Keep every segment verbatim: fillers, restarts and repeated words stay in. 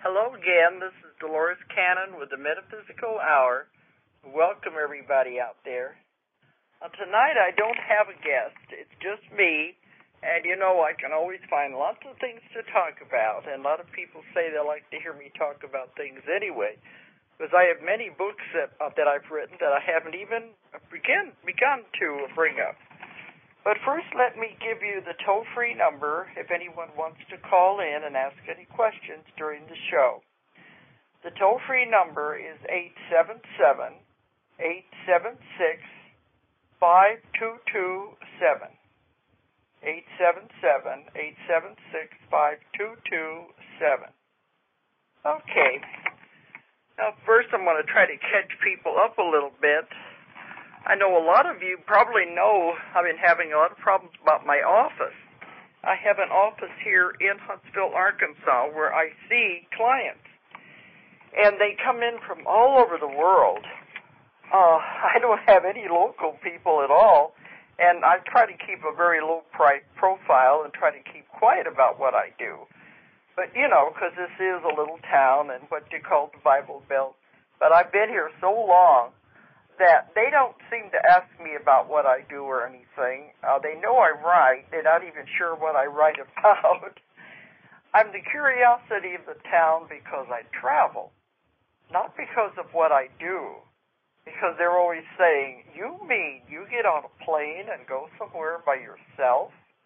Hello again, this is Dolores Cannon with the Metaphysical Hour. Welcome everybody out there. Uh, tonight I don't have a guest, it's just me, and you know I can always find lots of things to talk about, and a lot of people say they like to hear me talk about things anyway, because I have many books that, uh, that I've written that I haven't even begin, begun to bring up. But first, let me give you the toll-free number if anyone wants to call in and ask any questions during the show. The toll-free number is eight seven seven, eight seven six, five two two seven. eight seven seven, eight seven six, five two two seven. Okay. Now, first I'm going to try to catch people up a little bit. I know a lot of you probably know I've been having a lot of problems about my office. I have an office here in Huntsville, Arkansas, where I see clients. And they come in from all over the world. Uh, I don't have any local people at all. And I try to keep a very low pri- profile and try to keep quiet about what I do. But, you know, because this is a little town and what you call the Bible Belt. But I've been here so long that they don't seem to ask me about what I do or anything. Uh, they know I write. They're not even sure what I write about. I'm the curiosity of the town because I travel, not because of what I do, because they're always saying, you mean you get on a plane and go somewhere by yourself?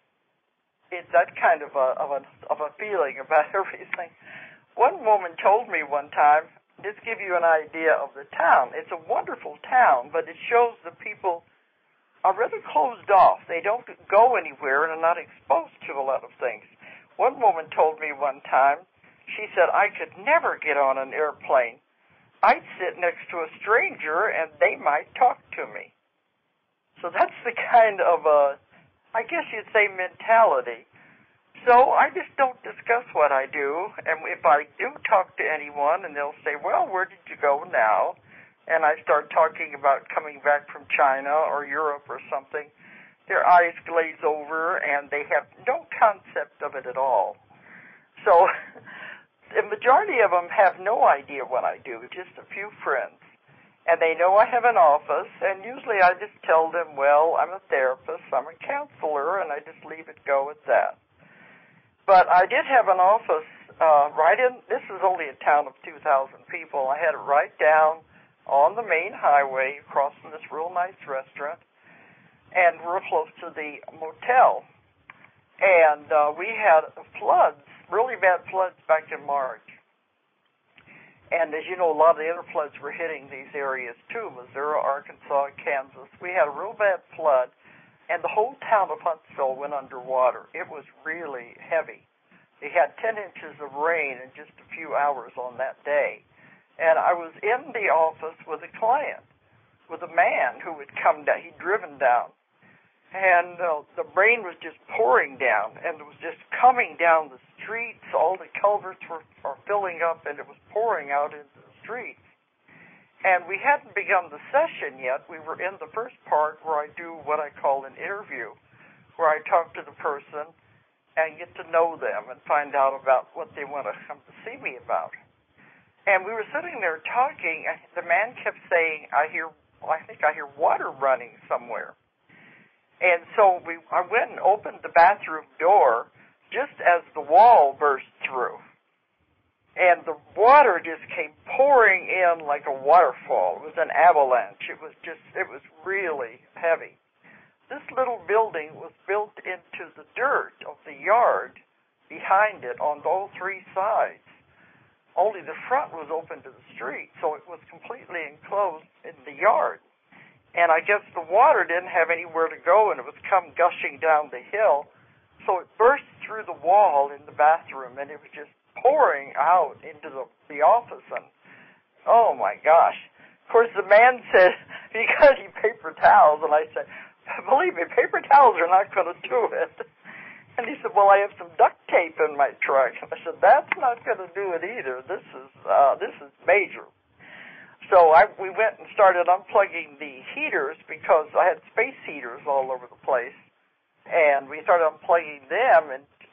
It's that kind of a, of a, of a feeling about everything. One woman told me one time, just give you an idea of the town. It's a wonderful town, but it shows the people are rather closed off. They don't go anywhere and are not exposed to a lot of things. One woman told me one time, she said, I could never get on an airplane. I'd sit next to a stranger and they might talk to me. So that's the kind of a, I guess you'd say, mentality. So I just don't discuss what I do, and if I do talk to anyone, and they'll say, well, where did you go now? And I start talking about coming back from China or Europe or something, their eyes glaze over, and they have no concept of it at all. So the majority of them have no idea what I do, just a few friends. And they know I have an office, and usually I just tell them, well, I'm a therapist, I'm a counselor, and I just leave it go at that. But I did have an office uh, right in, this is only a town of two thousand people. I had it right down on the main highway across from this real nice restaurant and real close to the motel. And uh, we had floods, really bad floods back in March. And as you know, a lot of the other floods were hitting these areas too, Missouri, Arkansas, Kansas. We had a real bad flood. And the whole town of Huntsville went underwater. It was really heavy. They had ten inches of rain in just a few hours on that day. And I was in the office with a client, with a man who had come down. He'd driven down. And uh, the rain was just pouring down, and it was just coming down the streets. All the culverts were, were filling up, and it was pouring out into the streets. And we hadn't begun the session yet. We were in the first part where I do what I call an interview, where I talk to the person and get to know them and find out about what they want to come to see me about. And we were sitting there talking, and the man kept saying, I hear, well, I think I hear water running somewhere. And so we, I went and opened the bathroom door just as the wall burst through. And the water just came pouring in like a waterfall. It was an avalanche. It was just, it was really heavy. This little building was built into the dirt of the yard behind it on all three sides. Only the front was open to the street, so it was completely enclosed in the yard. And I guess the water didn't have anywhere to go, and it was come gushing down the hill. So it burst through the wall in the bathroom, and it was just pouring out into the, the office, and oh my gosh. Of course, the man said, because he paper towels, and I said, believe me, paper towels are not going to do it. And he said, well, I have some duct tape in my truck. And I said, that's not going to do it either. This is, uh, this is major. So I, we went and started unplugging the heaters because I had space heaters all over the place. And we started unplugging them and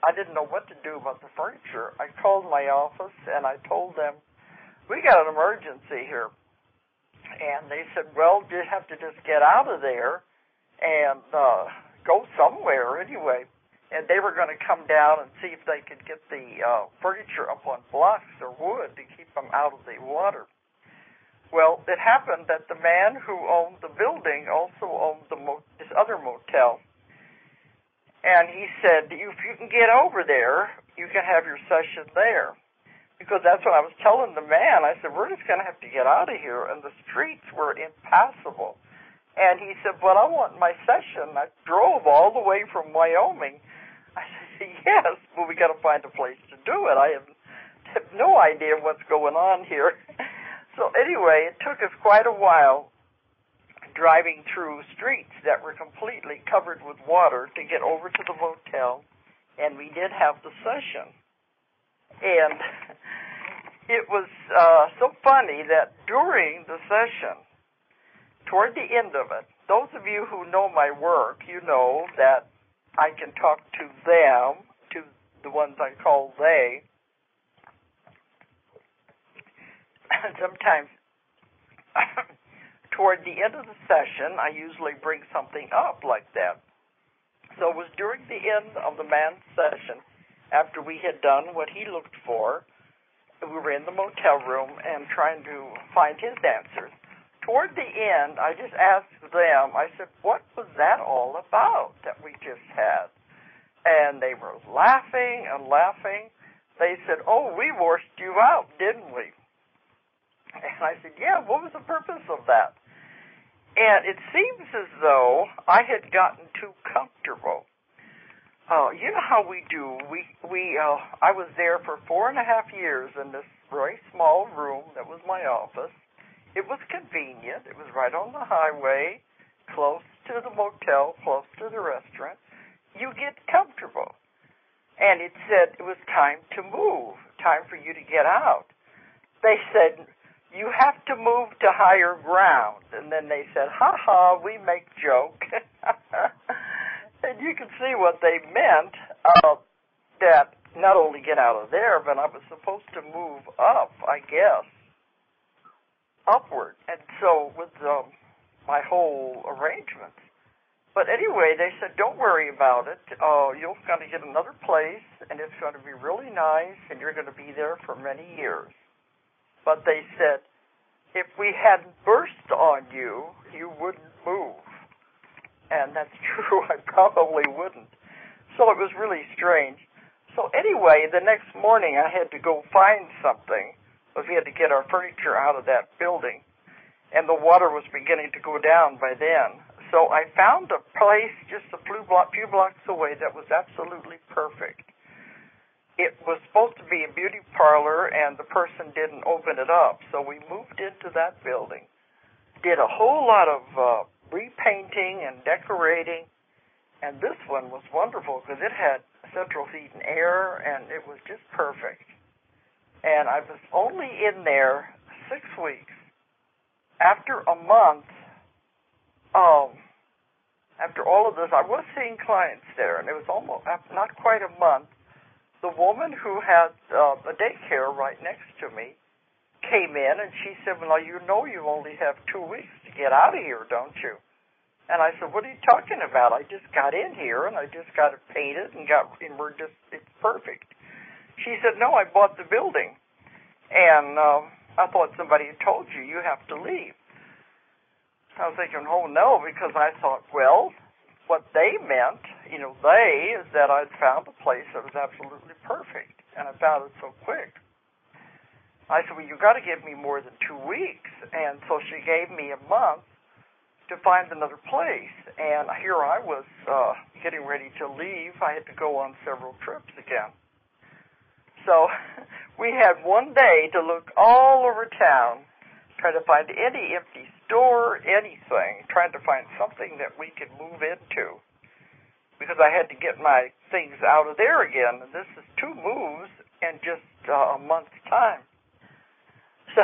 I didn't know what to do about the furniture. I called my office, and I told them, we got an emergency here. And they said, well, you have to just get out of there and uh, go somewhere anyway. And they were going to come down and see if they could get the uh, furniture up on blocks or wood to keep them out of the water. Well, it happened that the man who owned the building also owned the mo- this other motel. And he said, if you can get over there, you can have your session there. Because that's what I was telling the man. I said, we're just going to have to get out of here. And the streets were impassable. And he said, well, I want my session. I drove all the way from Wyoming. I said, yes, but we got to find a place to do it. I have, have no idea what's going on here. So anyway, it took us quite a while driving through streets that were completely covered with water to get over to the motel, and we did have the session. And it was uh, so funny that during the session, toward the end of it, those of you who know my work, you know that I can talk to them, to the ones I call they. Sometimes toward the end of the session, I usually bring something up like that. So it was during the end of the man's session, after we had done what he looked for, we were in the motel room and trying to find his answers. Toward the end, I just asked them, I said, what was that all about that we just had? And they were laughing and laughing. They said, oh, we washed you out, didn't we? And I said, yeah, what was the purpose of that? And it seems as though I had gotten too comfortable. Uh, you know how we do. We we uh, I was there for four and a half years in this very small room that was my office. It was convenient. It was right on the highway, close to the motel, close to the restaurant. You get comfortable. And it said it was time to move, time for you to get out. They said, you have to move to higher ground. And then they said, ha ha, we make joke. And you can see what they meant, uh, that not only get out of there, but I was supposed to move up, I guess, upward. And so with um, my whole arrangements. But anyway, they said, don't worry about it. Uh, you're going to get another place, and it's going to be really nice, and you're going to be there for many years. But they said, if we hadn't burst on you, you wouldn't move. And that's true, I probably wouldn't. So it was really strange. So anyway, the next morning I had to go find something, because we had to get our furniture out of that building. And the water was beginning to go down by then. So I found a place just a few blocks away that was absolutely perfect. It was supposed to be a beauty parlor, and the person didn't open it up. So we moved into that building, did a whole lot of uh, repainting and decorating, and this one was wonderful because it had central heat and air, and it was just perfect. And I was only in there six weeks. After a month, um, after all of this, I was seeing clients there, and it was almost not quite a month. The woman who had uh, a daycare right next to me came in, and she said, well, you know you only have two weeks to get out of here, don't you? And I said, what are you talking about? I just got in here, and I just got it painted, and got, and we're just, it's perfect. She said, no, I bought the building. And um, I thought somebody had told you, you have to leave. I was thinking, oh, no, because I thought, well, what they meant, you know, they, is that I'd found a place that was absolutely perfect, and I found it so quick. I said, well, you've got to give me more than two weeks. And so she gave me a month to find another place. And here I was uh, getting ready to leave. I had to go on several trips again. So we had one day to look all over town, trying to find any empty store, anything, trying to find something that we could move into. Because I had to get my things out of there again. And this is two moves in just uh, a month's time. So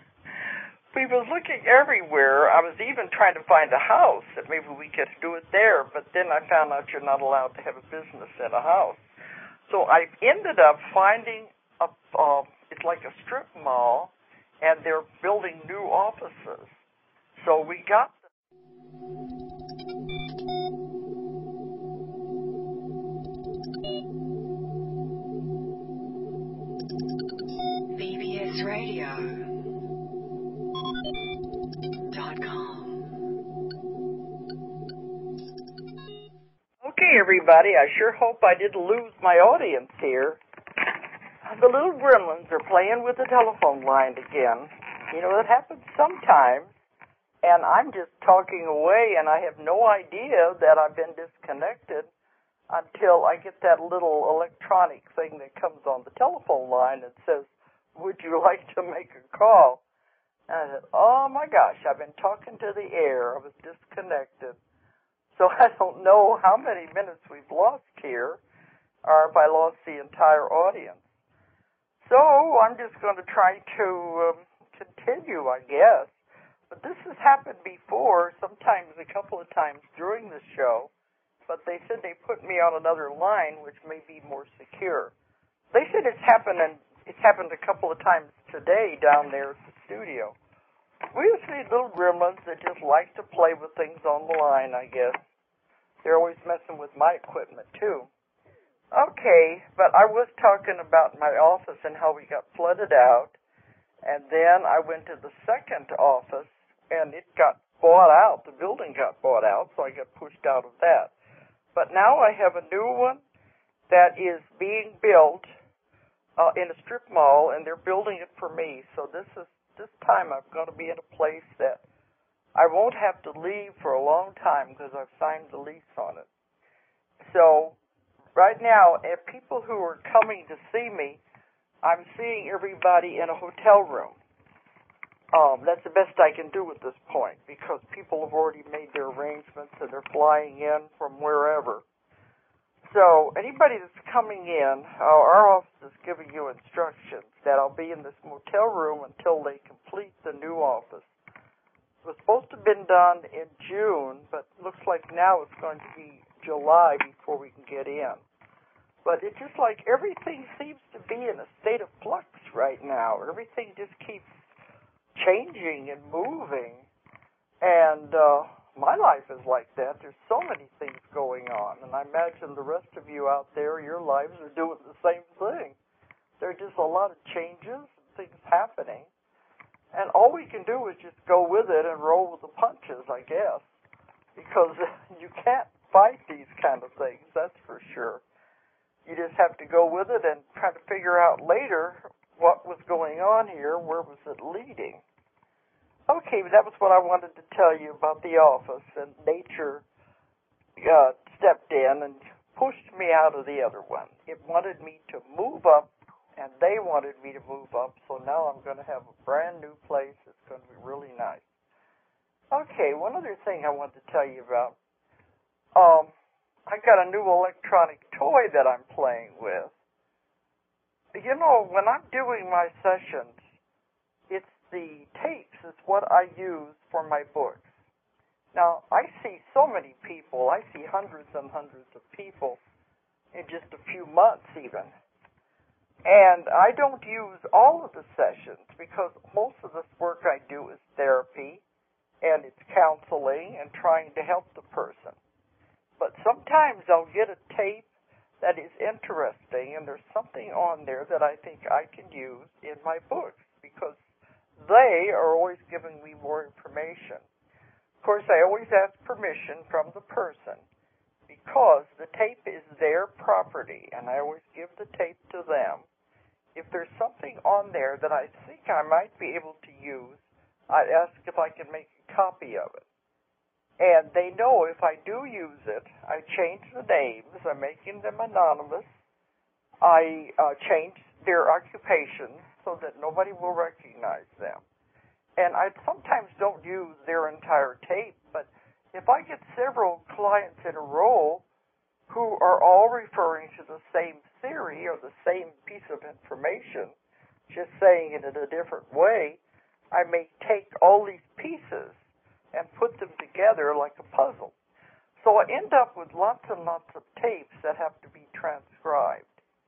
we were looking everywhere. I was even trying to find a house that maybe we could do it there. But then I found out you're not allowed to have a business in a house. So I ended up finding a, uh, it's like a strip mall, and they're building new offices. So we got B B S radio dot com. Okay, everybody, I sure hope I didn't lose my audience here. The little gremlins are playing with the telephone line again. You know, that happens sometimes, and I'm just talking away, and I have no idea that I've been disconnected until I get that little electronic thing that comes on the telephone line and says, would you like to make a call? And I said, oh my gosh, I've been talking to the air. I was disconnected. So I don't know how many minutes we've lost here, or if I lost the entire audience. So I'm just going to try to um, continue, I guess. But this has happened before, sometimes a couple of times during the show. But they said they put me on another line, which may be more secure. They said it's happened, and it's happened a couple of times today down there at the studio. We just need little gremlins that just like to play with things on the line, I guess. They're always messing with my equipment, too. Okay, but I was talking about my office and how we got flooded out, and then I went to the second office, and it got bought out. The building got bought out, so I got pushed out of that. But now I have a new one that is being built uh, in a strip mall, and they're building it for me. So this is this time I'm going to be in a place that I won't have to leave for a long time because I've signed the lease on it. So right now, if people who are coming to see me, I'm seeing everybody in a hotel room. Um, that's the best I can do at this point because people have already made their arrangements and they're flying in from wherever. So anybody that's coming in, uh, our office is giving you instructions that I'll be in this motel room until they complete the new office. It was supposed to have been done in June, but looks like now it's going to be July before we can get in. But it's just like everything seems to be in a state of flux right now. Everything just keeps changing and moving. And uh, my life is like that. There's so many things going on. And I imagine the rest of you out there, your lives are doing the same thing. There are just a lot of changes and things happening. And all we can do is just go with it and roll with the punches, I guess. Because you can't fight these kind of things, that's for sure. You just have to go with it and try to figure out later what was going on here, where was it leading. Okay, that was what I wanted to tell you about the office, and nature uh, stepped in and pushed me out of the other one. It wanted me to move up, and they wanted me to move up, so now I'm going to have a brand new place. It's going to be really nice. Okay, one other thing I wanted to tell you about. Um, I got a new electronic toy that I'm playing with. You know, when I'm doing my sessions, it's the tapes is what I use for my books. Now, I see so many people. I see hundreds and hundreds of people in just a few months even. And I don't use all of the sessions because most of this work I do is therapy and it's counseling and trying to help the person. But sometimes I'll get a tape that is interesting, and there's something on there that I think I can use in my books because they are always giving me more information. Of course, I always ask permission from the person because the tape is their property, and I always give the tape to them. If there's something on there that I think I might be able to use, I ask if I can make a copy of it. And they know if I do use it, I change the names, I'm making them anonymous, I uh, change their occupations so that nobody will recognize them. And I sometimes don't use their entire tape, but if I get several clients in a row who are all referring to the same theory or the same piece of information, just saying it in a different way, I may take all these pieces and put them together like a puzzle. So I end up with lots and lots of tapes that have to be transcribed.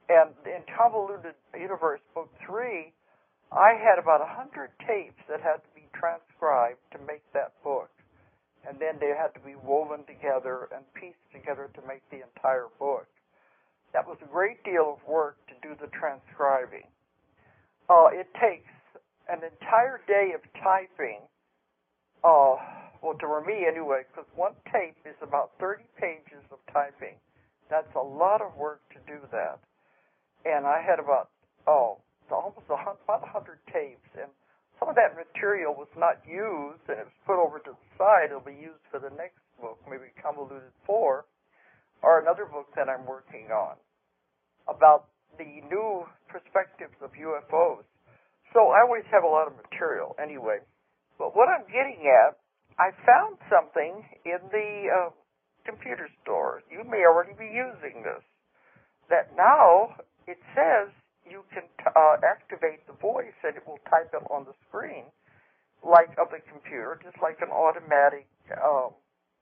And in Convoluted Universe Book three, I had about a hundred tapes that had to be transcribed to make that book. And then they had to be woven together and pieced together to make the entire book. That was a great deal of work to do the transcribing. Uh, it takes an entire day of typing, uh, well, to me anyway, because one tape is about thirty pages of typing. That's a lot of work to do that. And I had about, oh, almost a hundred, about a hundred tapes, and some of that material was not used, and it was put over to the side. It'll be used for the next book, maybe Convoluted four, or another book that I'm working on about the new perspectives of U F Os. So I always have a lot of material anyway. But what I'm getting at, I found something in the uh, computer store. You may already be using this. That now it says you can t- uh, activate the voice and it will type it on the screen like of the computer, just like an automatic um,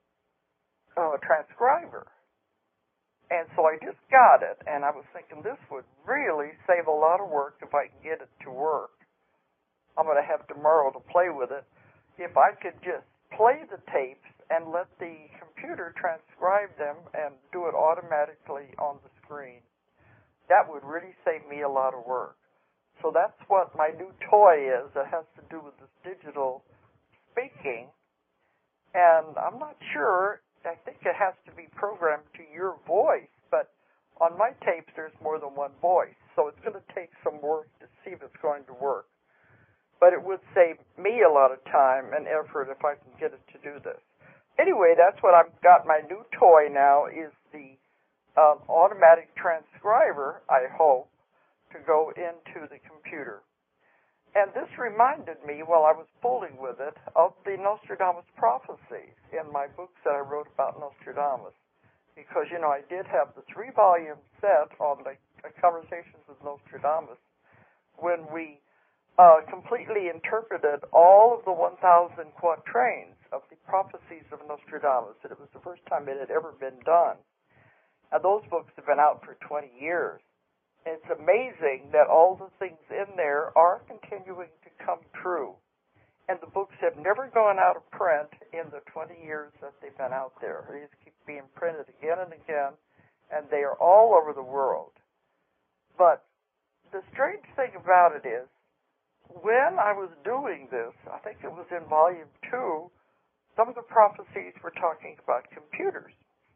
uh, transcriber. And so I just got it, and I was thinking this would really save a lot of work if I can get it to work. I'm going to have tomorrow to play with it. If I could just play the tapes and let the computer transcribe them and do it automatically on the screen, that would really save me a lot of work. So that's what my new toy is that has to do with this digital speaking. And I'm not sure, I think it has to be programmed to your voice, but on my tapes there's more than one voice. So it's going to take some work to see if it's going to work. But it would save me a lot of time and effort if I can get it to do this. Anyway, that's what I've got. My new toy now is the um, automatic transcriber, I hope, to go into the computer. And this reminded me, while I was fooling with it, of the Nostradamus prophecies in my books that I wrote about Nostradamus. Because, you know, I did have the three-volume set on the uh, Conversations with Nostradamus when we Uh, completely interpreted all of the one thousand quatrains of the prophecies of Nostradamus. And it was the first time it had ever been done. Now, those books have been out for twenty years. And it's amazing that all the things in there are continuing to come true. And the books have never gone out of print in the twenty years that they've been out there. They just keep being printed again and again, and they are all over the world. But the strange thing about it is, when I was doing this, I think it was in volume two, some of the prophecies were talking about computers.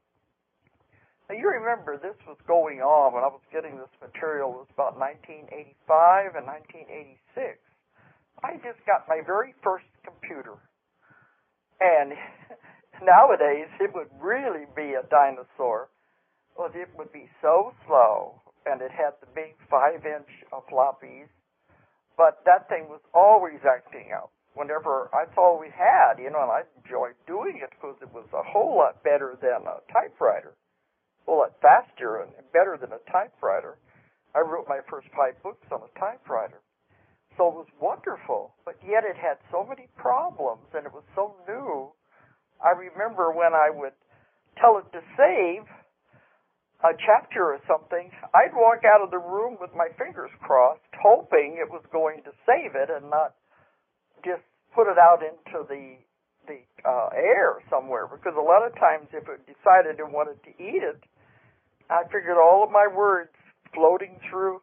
Now, you remember this was going on when I was getting this material. It was about nineteen eighty-five and nineteen eighty-six. I just got my very first computer. And nowadays, it would really be a dinosaur. Well, it would be so slow, and it had the big five-inch uh, floppies. But that thing was always acting out. Whenever, that's all we had, you know, and I enjoyed doing it because it was a whole lot better than a typewriter. A whole lot faster and better than a typewriter. I wrote my first five books on a typewriter. So it was wonderful, but yet it had so many problems, and it was so new. I remember when I would tell it to save a chapter or something, I'd walk out of the room with my fingers crossed, hoping it was going to save it and not just put it out into the the uh, air somewhere. Because a lot of times, if it decided it wanted to eat it, I figured all of my words floating through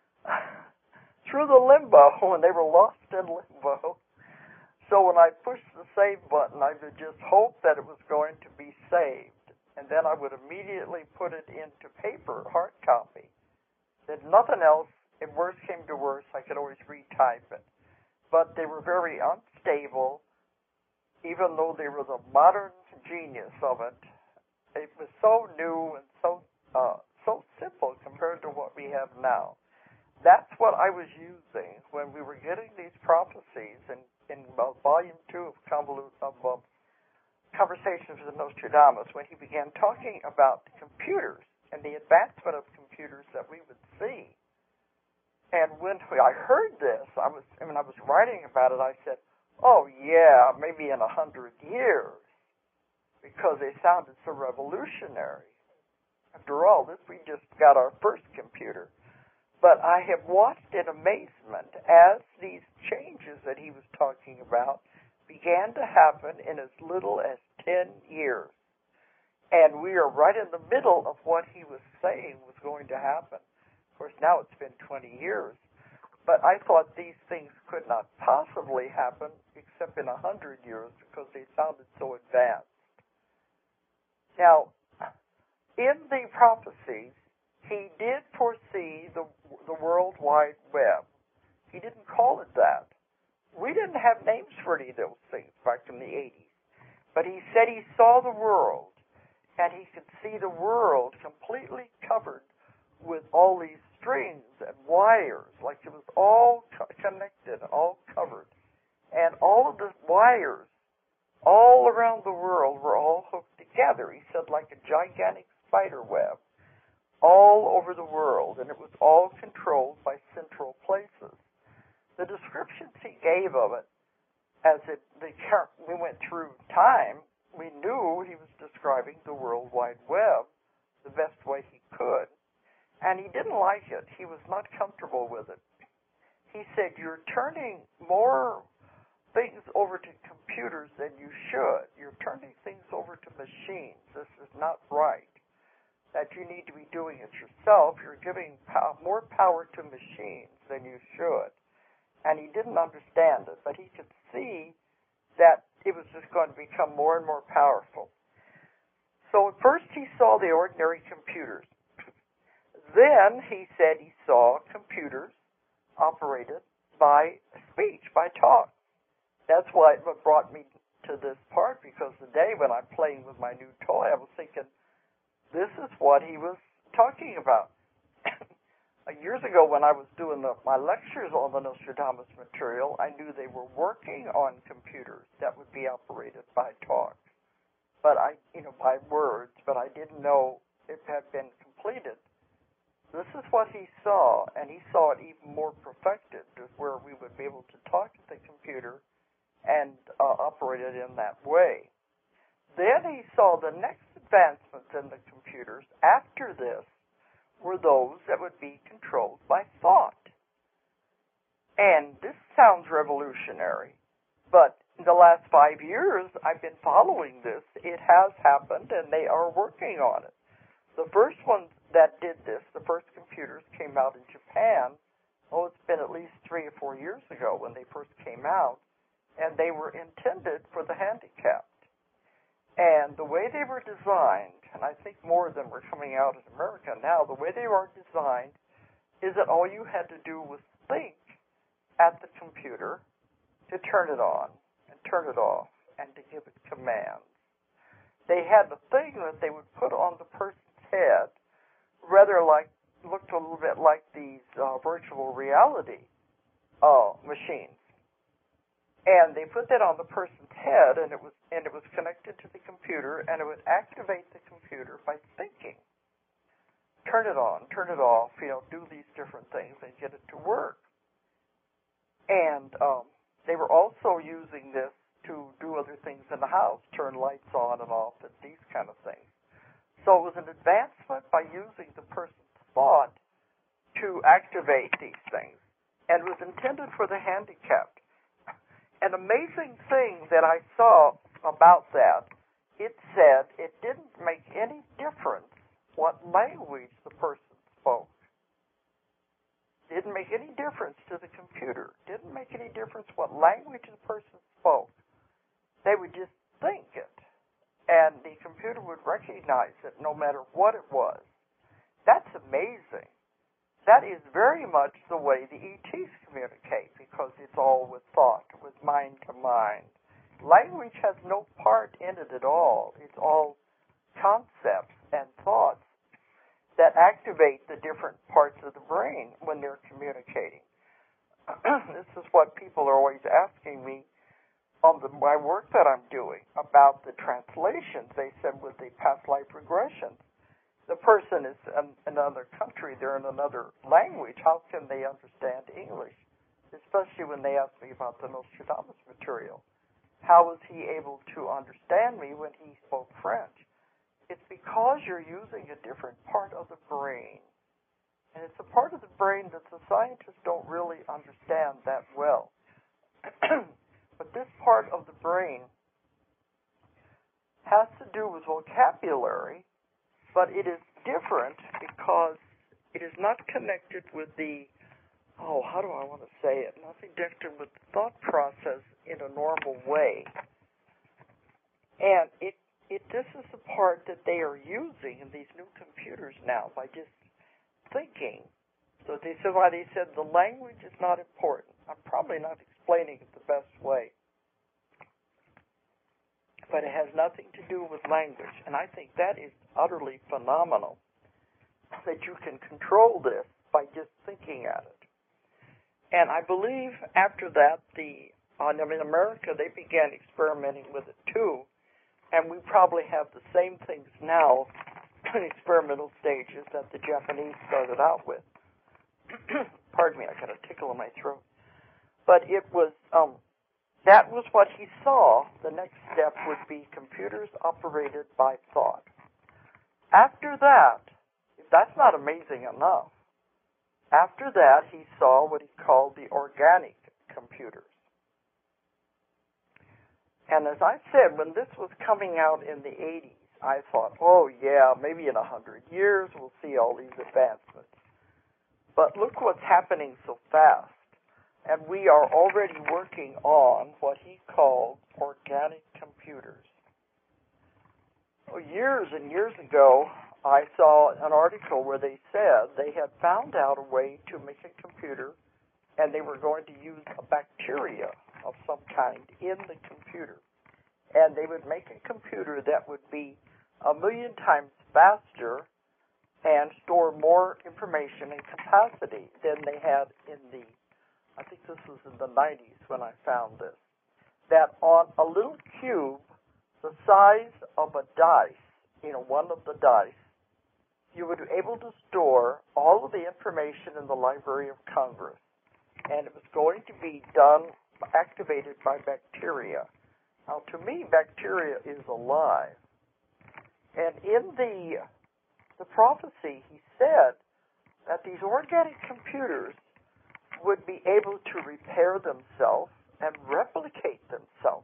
through the limbo, and they were lost in limbo. So when I pushed the save button, I would just hope that it was going to be saved. And then I would immediately put it into paper, hard copy. If nothing else, if worse came to worse, I could always retype it. But they were very unstable, even though they were the modern genius of it. It was so new and so uh, so simple compared to what we have now. That's what I was using when we were getting these prophecies in, in uh, Volume two of Convolut of uh, Conversations with Nostradamus, when he began talking about computers and the advancement of computers that we would see. And when I heard this, I was, I mean, I was writing about it, I said, oh yeah, maybe in a hundred years, because they sounded so revolutionary. After all, this we just got our first computer. But I have watched in amazement as these changes that he was talking about began to happen in as little as ten years. And we are right in the middle of what he was saying was going to happen. Of course, now it's been twenty years. But I thought these things could not possibly happen except in one hundred years because they sounded so advanced. Now, in the prophecies, he did foresee the, the World Wide Web. He didn't call it that. We didn't have names for any of those things back in the eighties. But he said he saw the world, and he could see the world completely covered with all these strings and wires, like it was all co- connected, all covered. And all of the wires all around the world were all hooked together. He said like a gigantic spider web all over the world, and it was all controlled by central places. The descriptions he gave of it, as it the, we went through time, we knew he was describing the World Wide Web the best way he could. And he didn't like it. He was not comfortable with it. He said, you're turning more things over to computers than you should. You're turning things over to machines. This is not right. That you need to be doing it yourself. You're giving pow- more power to machines than you should. And he didn't understand it, but he could see that it was just going to become more and more powerful. So at first he saw the ordinary computers. Then he said he saw computers operated by speech, by talk. That's why it brought me to this part, because the day when I'm playing with my new toy, I was thinking, this is what he was talking about. Years ago when I was doing the, my lectures on the Nostradamus material, I knew they were working on computers that would be operated by talk, but I, you know, by words, but I didn't know it had been completed. This is what he saw, and he saw it even more perfected, where we would be able to talk to the computer and uh, operate it in that way. Then he saw the next advancements in the computers after this were those that would be controlled by thought. And this sounds revolutionary, but in the last five years I've been following this. It has happened, and they are working on it. The first ones that did this, the first computers, came out in Japan. Oh, it's been at least three or four years ago when they first came out, and they were intended for the handicapped. And the way they were designed, and I think more of them are coming out in America now, the way they were designed is that all you had to do was think at the computer to turn it on and turn it off and to give it commands. They had the thing that they would put on the person's head, rather like, looked a little bit like these uh, virtual reality uh, machines. And they put that on the person's head, and it was and it was connected to the computer, and it would activate the computer by thinking. Turn it on, turn it off, you know, do these different things and get it to work. And um, they were also using this to do other things in the house, turn lights on and off, and these kind of things. So it was an advancement by using the person's thought to activate these things, and it was intended for the handicapped. An amazing thing that I saw about that, it said it didn't make any difference what language the person spoke. It didn't make any difference to the computer. It didn't make any difference what language the person spoke. They would just think it, and the computer would recognize it no matter what it was. That's amazing. That is very much the way the E Ts communicate, because it's all with thought, with mind to mind. Language has no part in it at all. It's all concepts and thoughts that activate the different parts of the brain when they're communicating. This is what people are always asking me on the, my work that I'm doing about the translations. They said with the past life regressions, the person is in another country, they're in another language, how can they understand English? Especially when they ask me about the Nostradamus material. How was he able to understand me when he spoke French? it's because you're using a different part of the brain. And it's a part of the brain that the scientists don't really understand that well. But this part of the brain has to do with vocabulary, but it is different because it is not connected with the, oh, how do I want to say it? Not connected with the thought process in a normal way. And it, it this is the part that they are using in these new computers now by just thinking. So they said why they said the language is not important. I'm probably not explaining it the best way. But it has nothing to do with language. And I think that is utterly phenomenal, that you can control this by just thinking at it. And I believe after that, the uh, in America, they began experimenting with it too. And we probably have the same things now in experimental stages that the Japanese started out with. Pardon me, I got a tickle in my throat. But it was, um, that was what he saw. The next step would be computers operated by thought. After that, if that's not amazing enough, after that he saw what he called the organic computers. And as I said, when this was coming out in the eighties, I thought, oh yeah, maybe in a hundred years we'll see all these advancements. But look what's happening so fast. And we are already working on what he called organic computers. Well, years and years ago, I saw an article where they said they had found out a way to make a computer, and they were going to use a bacteria of some kind in the computer. And they would make a computer that would be a million times faster and store more information and capacity than they had in the, I think this was in the nineties when I found this, that on a little cube the size of a dice, you know, one of the dice, you would be able to store all of the information in the Library of Congress. And it was going to be done, activated by bacteria. Now, to me, bacteria is alive. And in the the prophecy, he said that these organic computers would be able to repair themselves and replicate themselves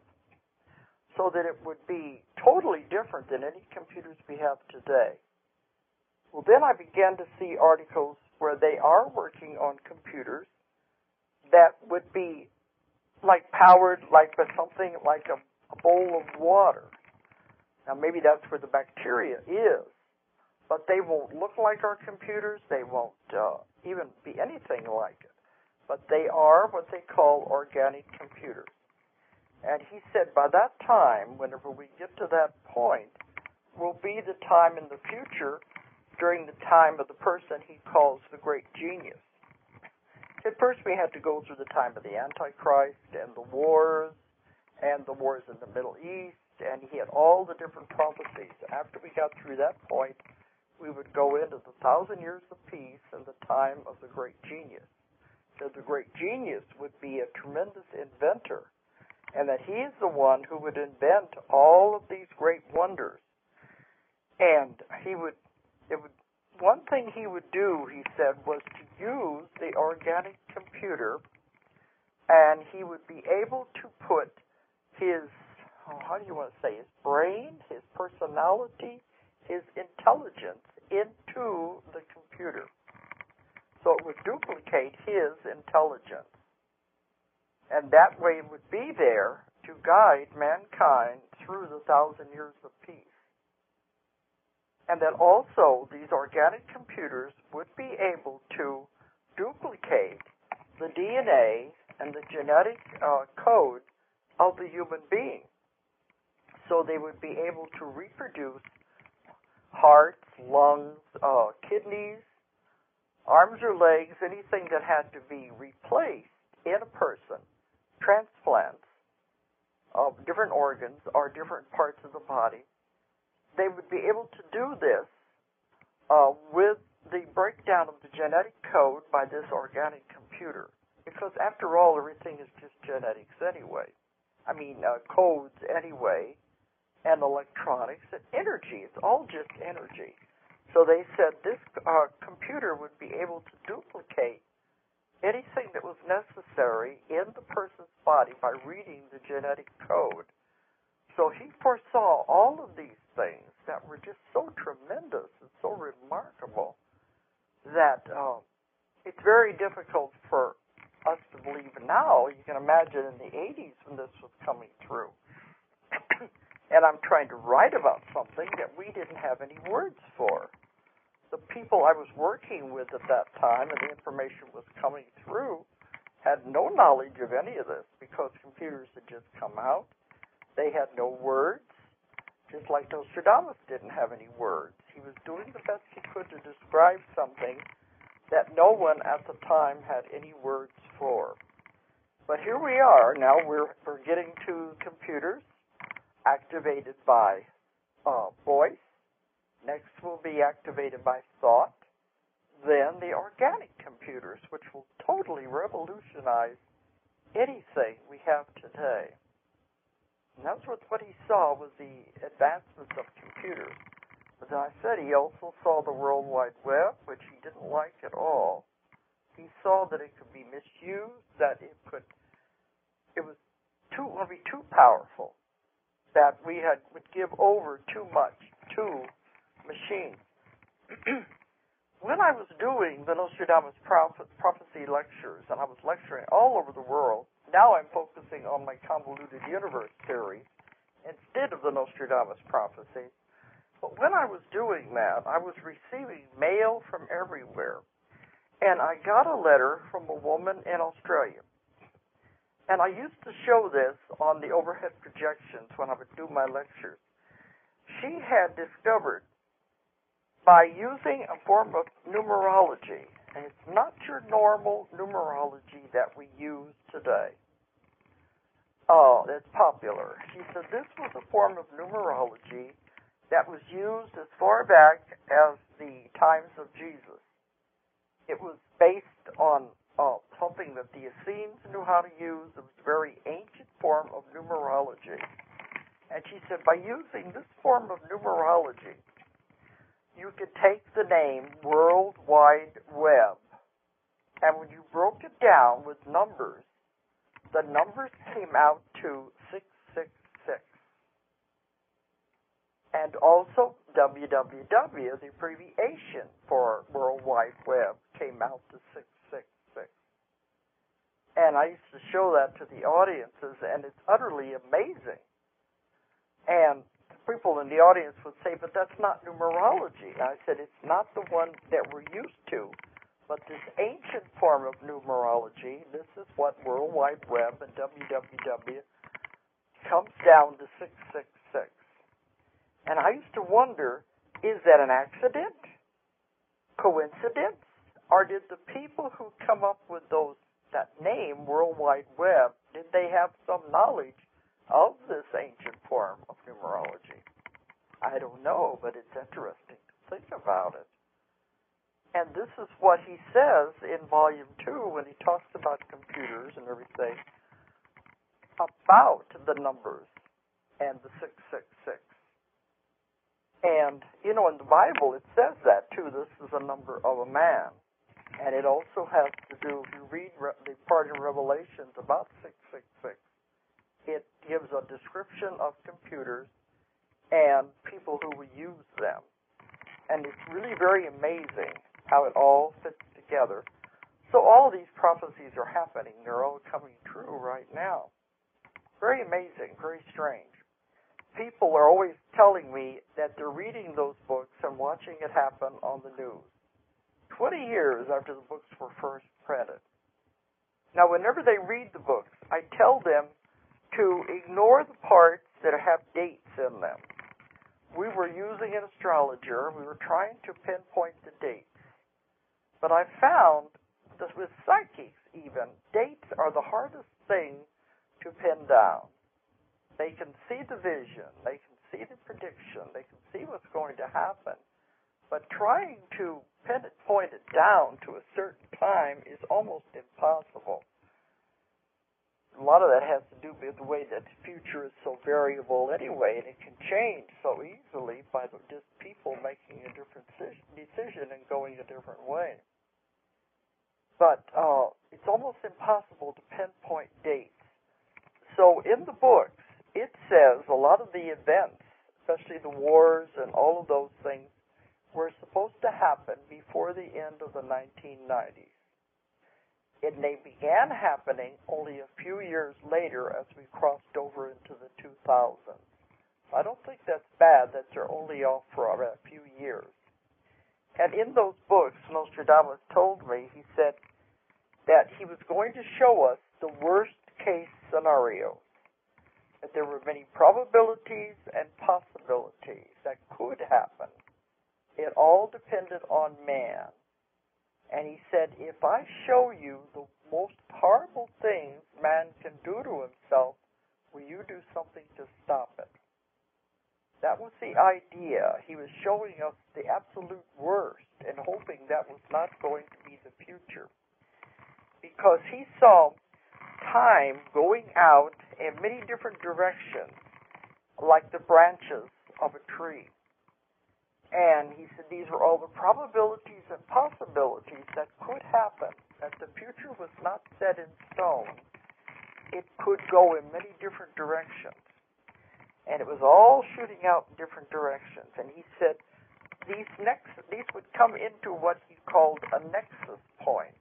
so that it would be totally different than any computers we have today. Well, then I began to see articles where they are working on computers that would be like powered like with something like a, a bowl of water. Now, maybe that's where the bacteria is, but they won't look like our computers. They won't uh, even be anything like it. But they are what they call organic computers. And he said by that time, whenever we get to that point, will be the time in the future during the time of the person he calls the great genius. At first we had to go through the time of the Antichrist and the wars and the wars in the Middle East, and he had all the different prophecies. After we got through that point, we would go into the thousand years of peace and the time of the great genius. So the great genius would be a tremendous inventor, and that he is the one who would invent all of these great wonders. And he would, it would, one thing he would do, he said, was to use the organic computer, and he would be able to put his, oh, how do you want to say, his brain, his personality, his intelligence into the computer. So it would duplicate his intelligence. And that way it would be there to guide mankind through the thousand years of peace. And that also these organic computers would be able to duplicate the D N A and the genetic uh, code of the human being. So they would be able to reproduce hearts, lungs, uh, kidneys, arms or legs, anything that had to be replaced in a person, transplants of different organs or different parts of the body. They would be able to do this uh, with the breakdown of the genetic code by this organic computer. Because after all, everything is just genetics anyway. I mean, uh, codes anyway. and electronics and energy. It's all just energy. So they said this uh, computer would be able to duplicate anything that was necessary in the person's body by reading the genetic code. So he foresaw all of these things that were just so tremendous and so remarkable that uh, it's very difficult for us to believe now. You can imagine in the eighties when this was coming through. And I'm trying to write about something that we didn't have any words for. The people I was working with at that time and the information was coming through had no knowledge of any of this because computers had just come out. They had no words, just like Nostradamus didn't have any words. He was doing the best he could to describe something that no one at the time had any words for. But here we are. Now we're, we're getting to computers activated by uh, voice. Next will be activated by thought. Then the organic computers, which will totally revolutionize anything we have today. And that's what, what he saw was the advancements of computers. As I said, he also saw the World Wide Web, which he didn't like at all. He saw that it could be misused, that it could, it was too, would be too powerful, that we had would give over too much to machines. When I was doing the Nostradamus prophecy lectures, and I was lecturing all over the world, now I'm focusing on my convoluted universe theory instead of the Nostradamus prophecy. But when I was doing that, I was receiving mail from everywhere. And I got a letter from a woman in Australia. And I used to show this on the overhead projections when I would do my lectures. She had discovered by using a form of numerology, and it's not your normal numerology that we use today. Oh, that's popular. She said this was a form of numerology that was used as far back as the times of Jesus. It was based on uh, something that the Essenes knew how to use. It was a very ancient form of numerology. And she said by using this form of numerology, you could take the name World Wide Web, and when you broke it down with numbers, the numbers came out to six six six. And also W W W, the abbreviation for World Wide Web, came out to six six six. And I used to show that to the audiences, and it's utterly amazing. And people in the audience would say, but that's not numerology. And I said, it's not the one that we're used to, but this ancient form of numerology, this is what World Wide Web and W W W comes down to six six six. And I used to wonder, is that an accident? Coincidence? Or did the people who come up with those that name, World Wide Web, did they have some knowledge of this ancient form of numerology? I don't know, but it's interesting to think about it. And this is what he says in Volume two when he talks about computers and everything, about the numbers and the six six six. And, you know, in the Bible it says that, too. This is a number of a man. And it also has to do, if you read the part in Revelations about six six six, it gives a description of computers and people who will use them. And it's really very amazing how it all fits together. So all these prophecies are happening. They're all coming true right now. Very amazing, very strange. People are always telling me that they're reading those books and watching it happen on the news. Twenty years after the books were first printed. Now, whenever they read the books, I tell them to ignore the parts that have dates in them. We were using an astrologer. We were trying to pinpoint the dates. But I found that with psychics even, dates are the hardest thing to pin down. They can see the vision. They can see the prediction. They can see what's going to happen. But trying to pin it, point it down to a certain time is almost impossible. A lot lot of that has to do with the way that the future is so variable anyway, and it can change so easily by the, just people making a different decision and going a different way. But uh, it's almost impossible to pinpoint dates. So in the books, it says a lot of the events, especially the wars and all of those things, were supposed to happen before the end of the nineteen nineties. And they began happening only a few years later as we crossed over into the two thousands. I don't think that's bad that they're only off for a few years. And in those books, Nostradamus told me, he said that he was going to show us the worst case scenario, that there were many probabilities and possibilities that could happen. It all depended on man. And he said, if I show you the most horrible things man can do to himself, will you do something to stop it? That was the idea. He was showing us the absolute worst and hoping that was not going to be the future. Because he saw time going out in many different directions, like the branches of a tree. And he said these were all the probabilities and possibilities that could happen, that the future was not set in stone. It could go in many different directions. And it was all shooting out in different directions. And he said these next, these would come into what he called a nexus point.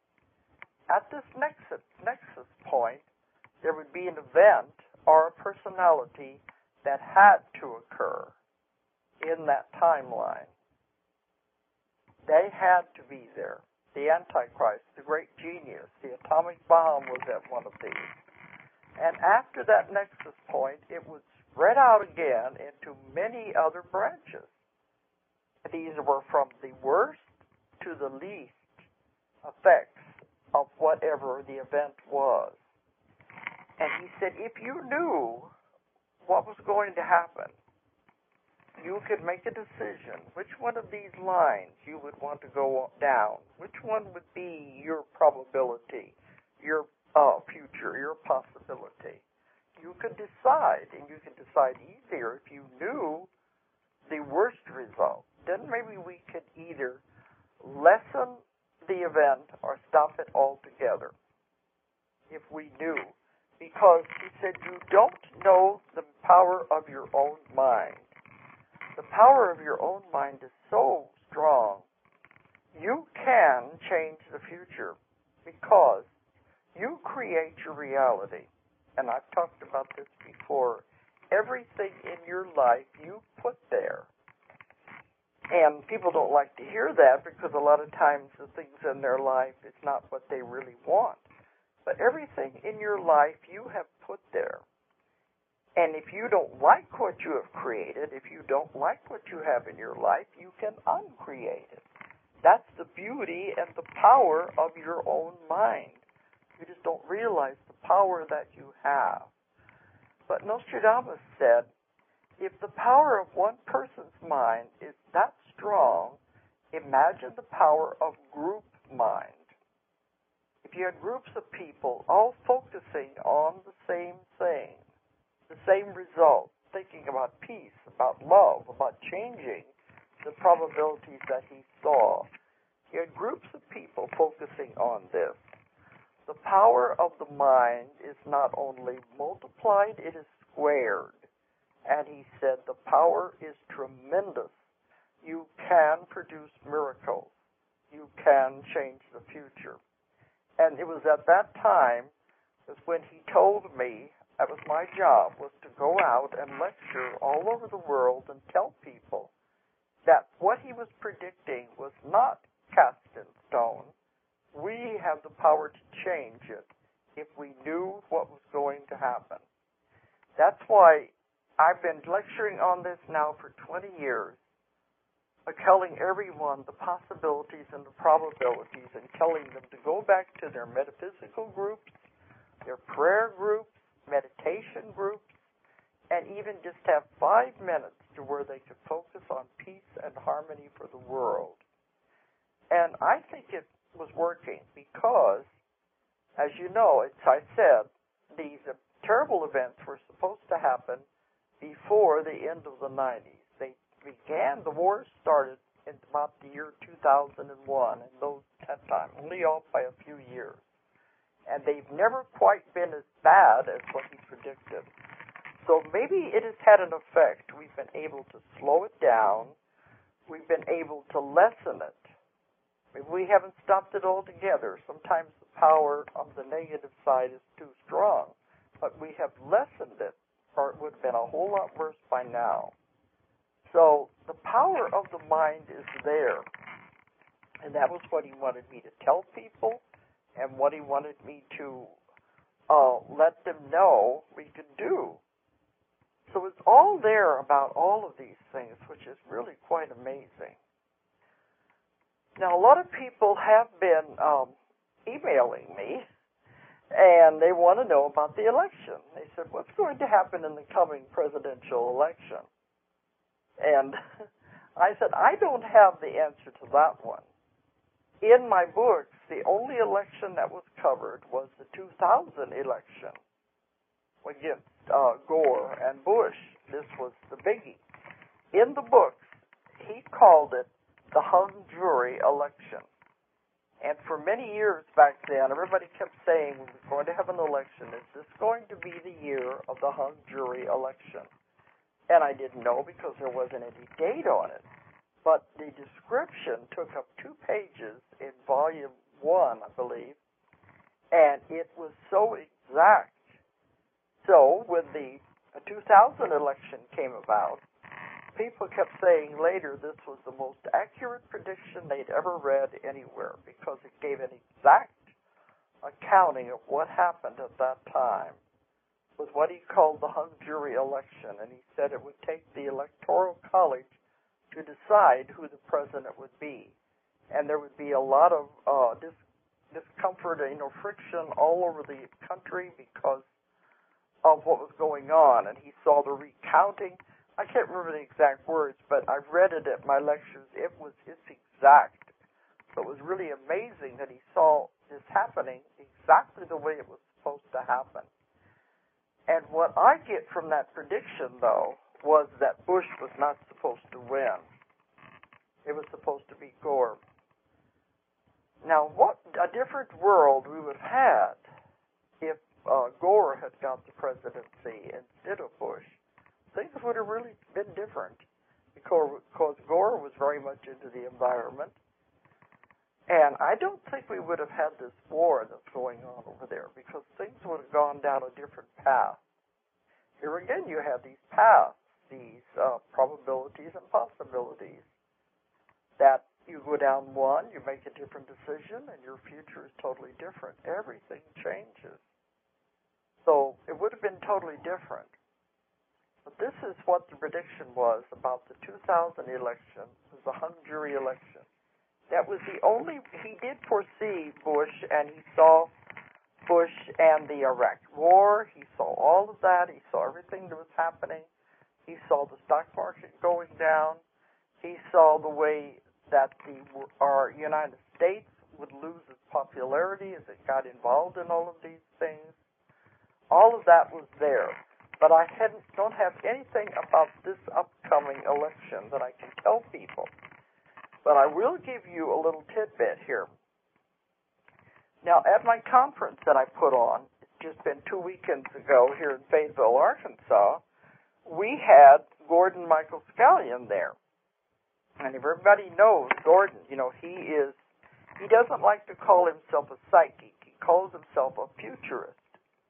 At this nexus, nexus point, there would be an event or a personality that had to occur in that timeline. They had to be there. The Antichrist, the great genius, the atomic bomb was at one of these. And after that nexus point, it would spread out again into many other branches. These were from the worst to the least effects of whatever the event was. And he said, if you knew what was going to happen, you could make a decision which one of these lines you would want to go down, which one would be your probability, your uh, future, your possibility. You could decide, and you could decide easier if you knew the worst result. Then maybe we could either lessen the event or stop it altogether if we knew. Because he said you don't know the power of your own mind. The power of your own mind is so strong. You can change the future because you create your reality. And I've talked about this before. Everything in your life you put there. And people don't like to hear that because a lot of times the things in their life is not what they really want. But everything in your life you have put there. And if you don't like what you have created, if you don't like what you have in your life, you can uncreate it. That's the beauty and the power of your own mind. You just don't realize the power that you have. But Nostradamus said, if the power of one person's mind is that strong, imagine the power of group mind. If you had groups of people all focusing on the same thing, the same result, thinking about peace, about love, about changing the probabilities that he saw. He had groups of people focusing on this. The power of the mind is not only multiplied, it is squared. And he said the power is tremendous. You can produce miracles. You can change the future. And it was at that time was when he told me that was my job, was to go out and lecture all over the world and tell people that what he was predicting was not cast in stone. We have the power to change it if we knew what was going to happen. That's why I've been lecturing on this now for twenty years, telling everyone the possibilities and the probabilities and telling them to go back to their metaphysical groups, their prayer groups, meditation groups, and even just have five minutes to where they could focus on peace and harmony for the world. And I think it was working because, as you know, it's, I said, these uh, terrible events were supposed to happen before the end of the nineties. They began, the war started in about the year two thousand one, and those that time, only off by a few years. And they've never quite been as bad as what he predicted. So maybe it has had an effect. We've been able to slow it down. We've been able to lessen it. Maybe we haven't stopped it altogether. Sometimes the power of the negative side is too strong. But we have lessened it, or it would have been a whole lot worse by now. So the power of the mind is there. And that was what he wanted me to tell people, and what he wanted me to uh, let them know we could do. So it's all there about all of these things, which is really quite amazing. Now, a lot of people have been um, emailing me, and they want to know about the election. They said, what's going to happen in the coming presidential election? And I said, I don't have the answer to that one. In my books, the only election that was covered was the two thousand election against uh, Gore and Bush. This was the biggie. In the books, he called it the hung jury election. And for many years back then, everybody kept saying we were going to have an election. Is this going to be the year of the hung jury election? And I didn't know because there wasn't any date on it. But the description took up two pages in volume one, I believe, and it was so exact. So when the two thousand election came about, people kept saying later this was the most accurate prediction they'd ever read anywhere because it gave an exact accounting of what happened at that time with what he called the hung jury election. And he said it would take the Electoral College to decide who the president would be. And there would be a lot of uh, dis- discomfort, you know, friction all over the country because of what was going on. And he saw the recounting. I can't remember the exact words, but I've read it at my lectures. It was it's exact. So it was really amazing that he saw this happening exactly the way it was supposed to happen. And what I get from that prediction, though, was that Bush was not supposed to win. It was supposed to be Gore. Now, what a different world we would have had if uh, Gore had got the presidency instead of Bush. Things would have really been different because, because Gore was very much into the environment. And I don't think we would have had this war that's going on over there because things would have gone down a different path. Here again, you have these paths, these uh, probabilities and possibilities that you go down one, you make a different decision, and your future is totally different. Everything changes. So it would have been totally different. But this is what the prediction was about the two thousand election. It was the hung jury election. That was the only, he did foresee Bush, and he saw Bush and the Iraq War. He saw all of that. He saw everything that was happening. He saw the stock market going down. He saw the way that the our United States would lose its popularity as it got involved in all of these things. All of that was there. But I hadn't, don't have anything about this upcoming election that I can tell people. But I will give you a little tidbit here. Now, at my conference that I put on, it's just been two weekends ago here in Fayetteville, Arkansas, we had Gordon Michael Scallion there. And everybody knows Gordon, you know, he is, he doesn't like to call himself a psychic. He calls himself a futurist.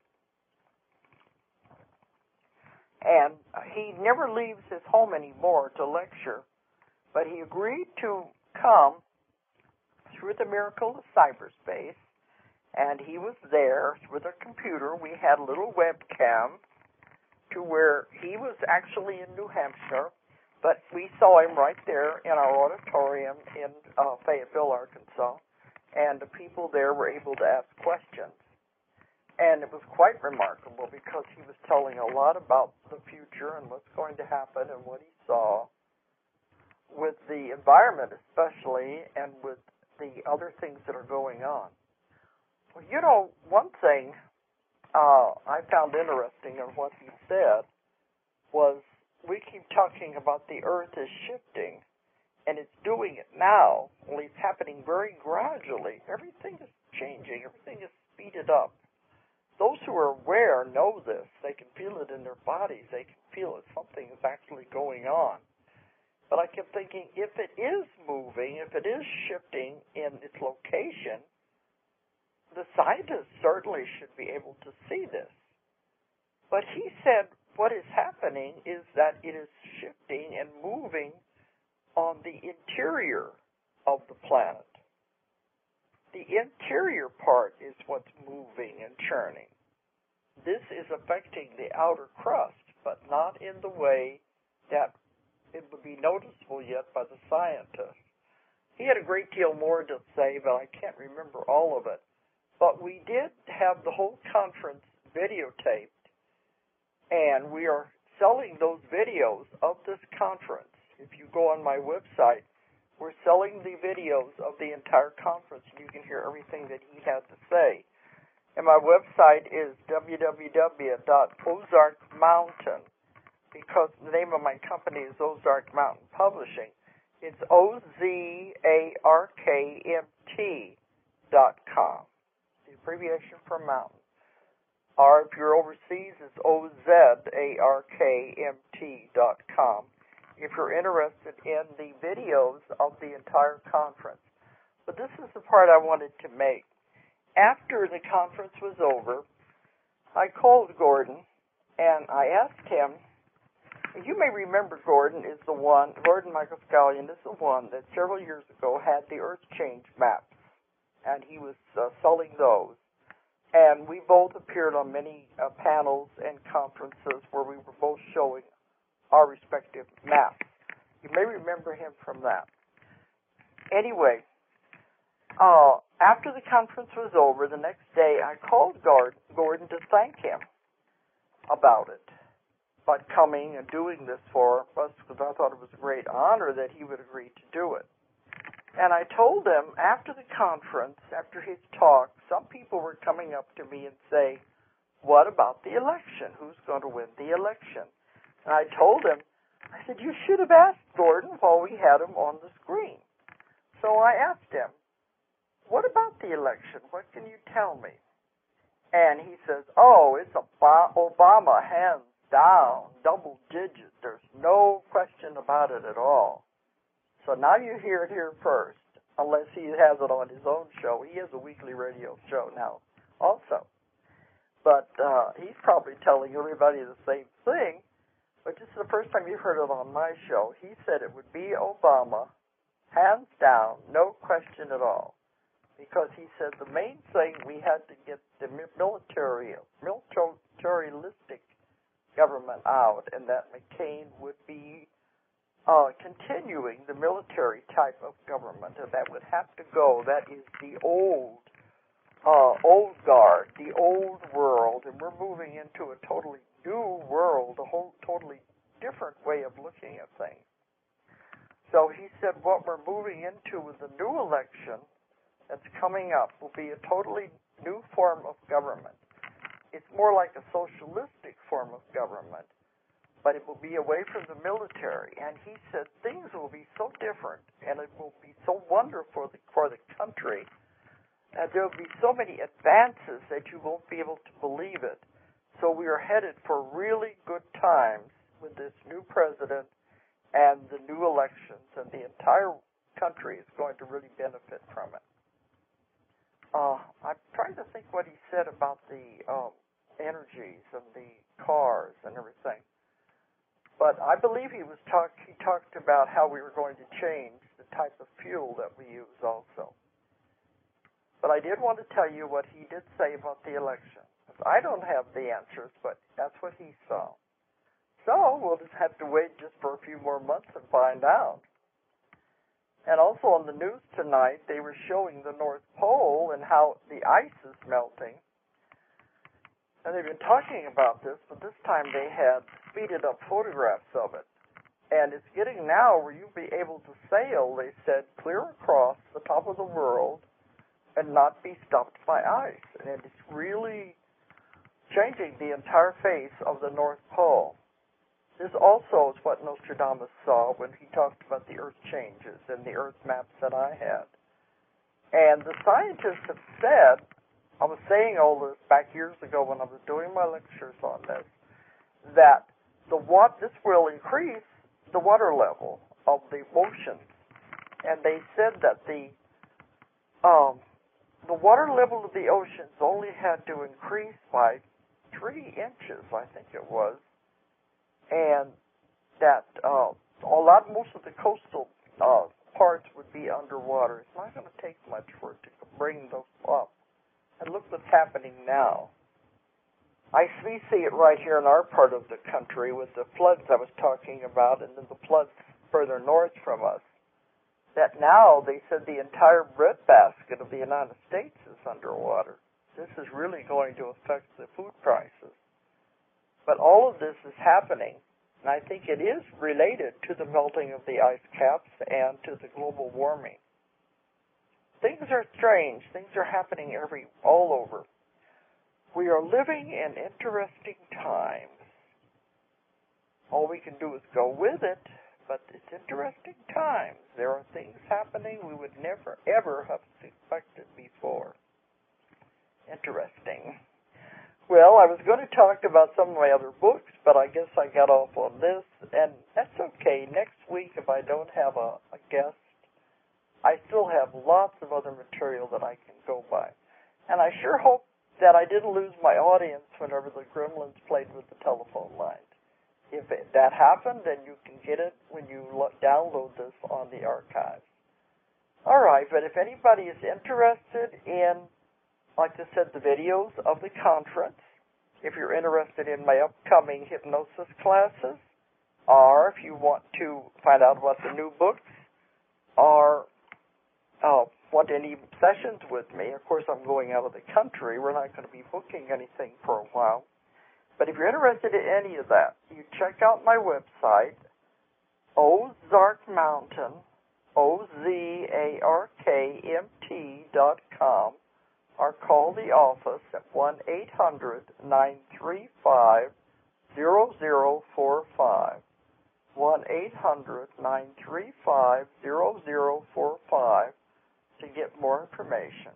And he never leaves his home anymore to lecture, but he agreed to come through the miracle of cyberspace, and he was there with a computer. We had a little webcam to where he was actually in New Hampshire, but we saw him right there in our auditorium in uh, Fayetteville, Arkansas, and the people there were able to ask questions. And it was quite remarkable because he was telling a lot about the future and what's going to happen and what he saw with the environment especially and with the other things that are going on. Well, you know, one thing uh, I found interesting in what he said was we keep talking about the Earth is shifting, and it's doing it now, only it's happening very gradually. Everything is changing. Everything is speeded up. Those who are aware know this. They can feel it in their bodies. They can feel it. Something is actually going on. But I kept thinking, if it is moving, if it is shifting in its location, the scientists certainly should be able to see this. But he said what is happening is that it is shifting and moving on the interior of the planet. The interior part is what's moving and churning. This is affecting the outer crust, but not in the way that it would be noticeable yet by the scientists. He had a great deal more to say, but I can't remember all of it. But we did have the whole conference videotaped, and we are selling those videos of this conference. If you go on my website, we're selling the videos of the entire conference, and you can hear everything that he had to say. And my website is w w w dot ozark mountain, because the name of my company is Ozark Mountain Publishing. It's O Z A R K M T dot com, the abbreviation for mountain. Or if you're overseas, it's O Z A R K M T dot com. If you're interested in the videos of the entire conference. But this is the part I wanted to make. After the conference was over, I called Gordon, and I asked him, you may remember Gordon is the one, Gordon Michael Scallion is the one that several years ago had the Earth Change maps, and he was uh, selling those. And we both appeared on many uh, panels and conferences where we were both showing our respective maps. You may remember him from that. Anyway, uh, after the conference was over, the next day I called Gordon to thank him about it, about coming and doing this for us, because I thought it was a great honor that he would agree to do it. And I told him after the conference, after his talk, some people were coming up to me and saying, what about the election? Who's going to win the election? And I told him, I said, you should have asked Gordon while we had him on the screen. So I asked him, what about the election? What can you tell me? And he says, oh, it's Obama, hands down, double digits. There's no question about it at all. So now you hear it here first, unless he has it on his own show. He has a weekly radio show now also. But uh, he's probably telling everybody the same thing. But this is the first time you've heard it on my show. He said it would be Obama, hands down, no question at all. Because he said the main thing, we had to get the military, militaristic government out, and that McCain would be uh, continuing the military type of government, and that would have to go. That is the old, uh, old guard, the old world, and we're moving into a totally new world, a whole totally different way of looking at things. So he said what we're moving into with the new election that's coming up will be a totally new form of government. It's more like a socialistic form of government, but it will be away from the military. And he said things will be so different, and it will be so wonderful for the, for the country, that there will be so many advances that you won't be able to believe it. So we are headed for really good times with this new president and the new elections, and the entire country is going to really benefit from it. Uh, I'm trying to think what he said about the um, energies and the cars and everything. But I believe he was talk. He talked about how we were going to change the type of fuel that we use also. But I did want to tell you what he did say about the election. I don't have the answers, but that's what he saw. So we'll just have to wait just for a few more months and find out. And also on the news tonight, they were showing the North Pole and how the ice is melting. And they've been talking about this, but this time they had speeded up photographs of it. And it's getting now where you'll be able to sail, they said, clear across the top of the world and not be stopped by ice. And it's really changing the entire face of the North Pole. This also is what Nostradamus saw when he talked about the Earth changes in the Earth maps that I had. And the scientists have said, I was saying all this back years ago when I was doing my lectures on this, that the wat- this will increase the water level of the oceans. And they said that the um, the water level of the oceans only had to increase by three inches, I think it was, and that uh, a lot, most of the coastal uh, parts would be underwater. It's not going to take much for it to bring those up. And look what's happening now. I we see it right here in our part of the country with the floods I was talking about, and then the floods further north from us. That now they said the entire breadbasket of the United States is underwater. This is really going to affect the food prices. But all of this is happening, and I think it is related to the melting of the ice caps and to the global warming. Things are strange. Things are happening every all over. We are living in interesting times. All we can do is go with it, but it's interesting times. There are things happening we would never, ever have expected before. Interesting. Well, I was going to talk about some of my other books, but I guess I got off on this, and that's okay. Next week, if I don't have a, a guest, I still have lots of other material that I can go by. And I sure hope that I didn't lose my audience whenever the Gremlins played with the telephone lines. If it, that happened, then you can get it when you lo- download this on the archives. All right, but if anybody is interested in, like I said, the videos of the conference, if you're interested in my upcoming hypnosis classes, or if you want to find out about the new books, or uh, want any sessions with me, of course I'm going out of the country. We're not going to be booking anything for a while. But if you're interested in any of that, you check out my website, Ozark Mountain, O Z A R K M T dot com, or call the office at one eight hundred nine three five zero zero four five, one eight hundred nine three five zero zero four five to get more information.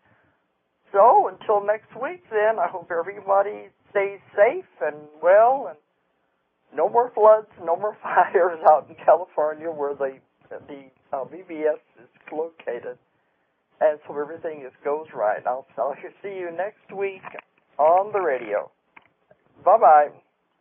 So, until next week then, I hope everybody stays safe and well, and no more floods, no more fires out in California where the, the uh, V B S is located. And so everything just goes right. I'll, I'll see you next week on the radio. Bye-bye.